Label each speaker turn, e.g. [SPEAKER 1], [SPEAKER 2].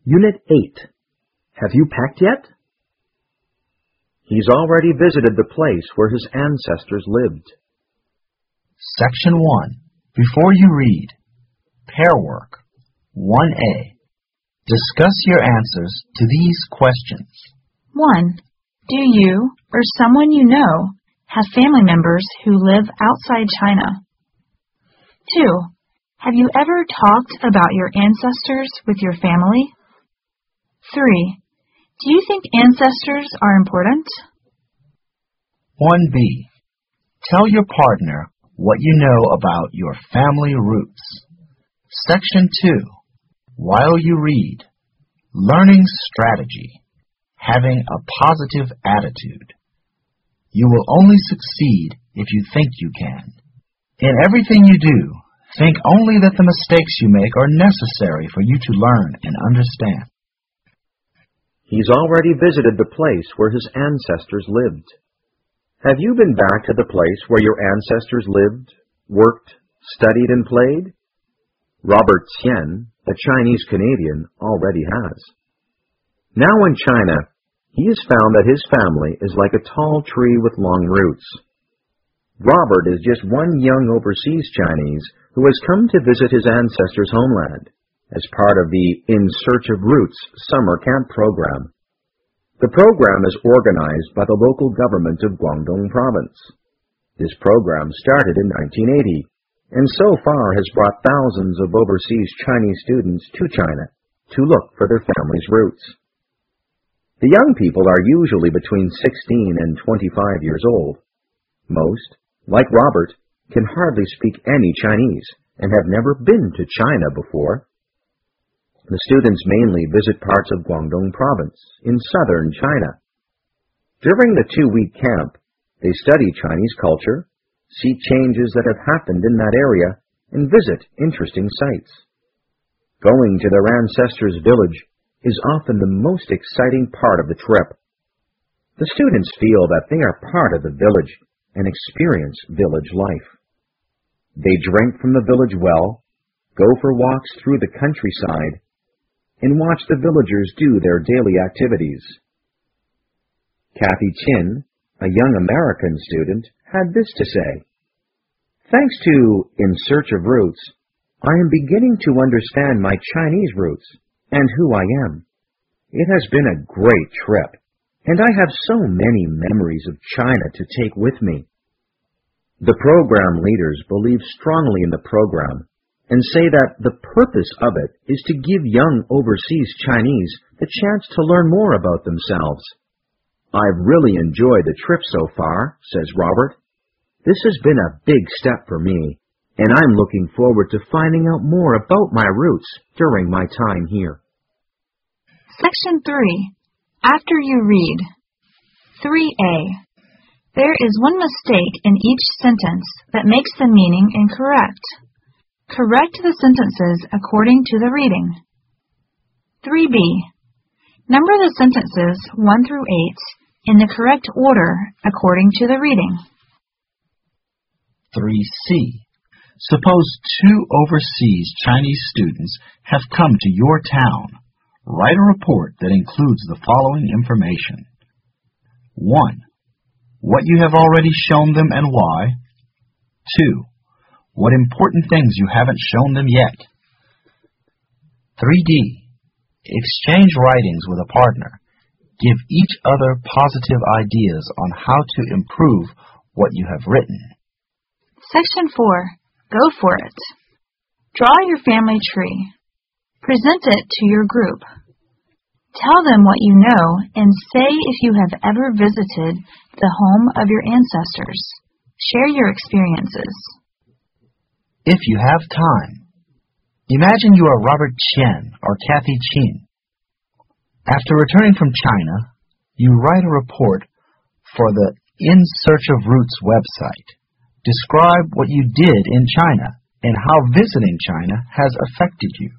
[SPEAKER 1] Unit 8. Have you packed yet? He's already visited the place where his ancestors lived.
[SPEAKER 2] Section 1. Before you read, pair work. 1A. Discuss your answers to these questions.
[SPEAKER 3] 1. Do you, or someone you know, have family members who live outside China? 2. Have you ever talked about your ancestors with your family? 3. Do you think ancestors are important?
[SPEAKER 2] 1B. Tell your partner what you know about your family roots. Section 2. While you read, learning strategy, having a positive attitude. You will only succeed if you think you can. In everything you do, think only that the mistakes you make are necessary for you to learn and understand.
[SPEAKER 1] He's already visited the place where his ancestors lived. Have you been back to the place where your ancestors lived, worked, studied, and played? Robert Qian, a Chinese Canadian, already has. Now in China, he has found that his family is like a tall tree with long roots. Robert is just one young overseas Chinese who has come to visit his ancestors' homeland as part of the In Search of Roots summer camp program. The program is organized by the local government of Guangdong Province. This program started in 1980, and so far has brought thousands of overseas Chinese students to China to look for their family's roots. The young people are usually between 16 and 25 years old. Most, like Robert, can hardly speak any Chinese and have never been to China before. The students mainly visit parts of Guangdong Province in southern China. During the 2-week camp, they study Chinese culture, see changes that have happened in that area, and visit interesting sites. Going to their ancestors' village is often the most exciting part of the trip. The students feel that they are part of the village and experience village life. They drink from the village well, go for walks through the countryside, and watch the villagers do their daily activities. Kathy Chin, a young American student, had this to say: "Thanks to In Search of Roots, I am beginning to understand my Chinese roots and who I am. It has been a great trip, and I have so many memories of China to take with me." The program leaders believe strongly in the program and say that the purpose of it is to give young overseas Chinese the chance to learn more about themselves. "I've really enjoyed the trip so far," says Robert. "This has been a big step for me, and I'm looking forward to finding out more about my roots during my time here."
[SPEAKER 3] Section 3. After you read. 3A. There is one mistake in each sentence that makes the meaning incorrect. Correct the sentences according to the reading. 3B. Number the sentences 1 through 8 in the correct order according to the reading.
[SPEAKER 2] 3C. Suppose 2 overseas Chinese students have come to your town. Write a report that includes the following information. 1. What you have already shown them and why. 2. What important things you haven't shown them yet. 3D. Exchange writings with a partner. Give each other positive ideas on how to improve what you have written.
[SPEAKER 3] Section 4. Go for it. Draw your family tree. Present it to your group. Tell them what you know and say if you have ever visited the home of your ancestors. Share your experiences.
[SPEAKER 2] If you have time, imagine you are Robert Qian or Kathy Chin. After returning from China, you write a report for the In Search of Roots website. Describe what you did in China and how visiting China has affected you.